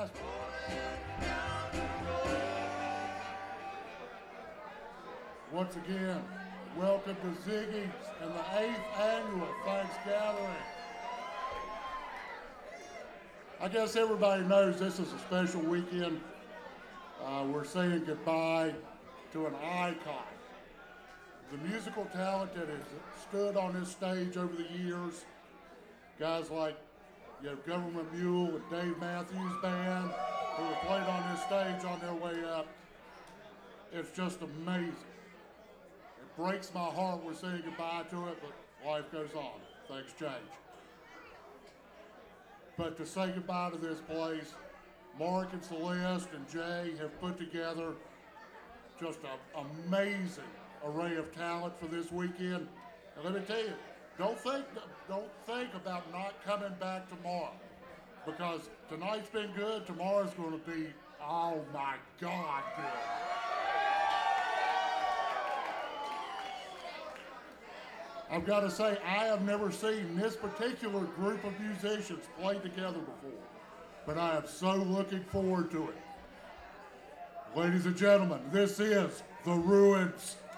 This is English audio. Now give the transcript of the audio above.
fantastic. Once again, welcome to Ziggy's and the 8th annual Thanks Gathering. I guess everybody knows this is a special weekend. We're saying goodbye to an icon. The musical talent that has stood on this stage over the years, guys like Government Mule and Dave Matthews Band, who have played on this stage on their way up. It's just amazing. It breaks my heart we're saying goodbye to it, but life goes on. Things change. But to say goodbye to this place, Mark and Celeste and Jay have put together just an amazing array of talent for this weekend. And let me tell you, don't think about not coming back tomorrow, because tonight's been good. Tomorrow's going to be, oh my God, good. I've got to say, I have never seen this particular group of musicians play together before, but I am so looking forward to it. Ladies and gentlemen, this is The Ruins.